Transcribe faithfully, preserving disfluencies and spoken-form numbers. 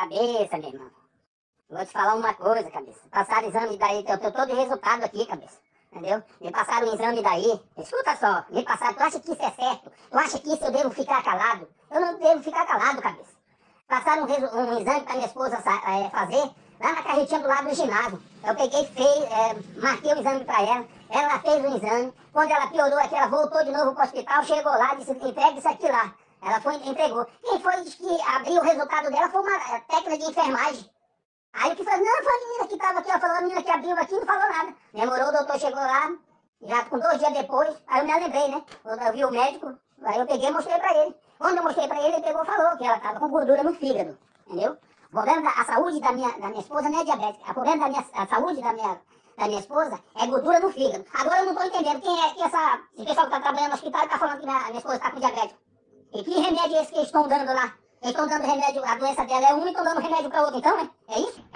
Cabeça, meu irmão. Vou te falar uma coisa, cabeça. Passaram exame daí, eu tô todo resultado aqui, cabeça. Entendeu? Me passaram um exame daí. Escuta só, me passaram. Tu acha que isso é certo? Tu acha que isso eu devo ficar calado? Eu não devo ficar calado, cabeça. Passaram um, resu- um exame pra minha esposa é, fazer lá na carretinha do lado do ginásio. Eu peguei, fez, é, marquei o exame pra ela. Ela fez o exame. Quando ela piorou aqui, ela voltou de novo pro hospital, chegou lá e disse, entrega isso aqui lá. Ela foi e entregou. Quem foi que abriu o resultado dela foi uma técnica de enfermagem. Aí o que falou, não, foi a menina que estava aqui, ela falou, a menina que abriu aqui não falou nada. Demorou, o doutor chegou lá, já com dois dias depois, aí eu me lembrei, né? Eu, eu vi o médico, aí eu peguei e mostrei pra ele. Quando eu mostrei pra ele, ele pegou e falou que ela estava com gordura no fígado, entendeu? O problema da a saúde da minha, da minha esposa não é diabetes, o problema da minha, a saúde da minha, da minha esposa é gordura no fígado. Agora eu não estou entendendo quem é que essa, esse pessoal que está trabalhando no hospital está falando que minha, minha esposa está com diabetes. E que remédio é esse que eles estão dando lá? Eles estão dando remédio, a doença dela é uma e estão dando remédio para outra, então, né? É isso?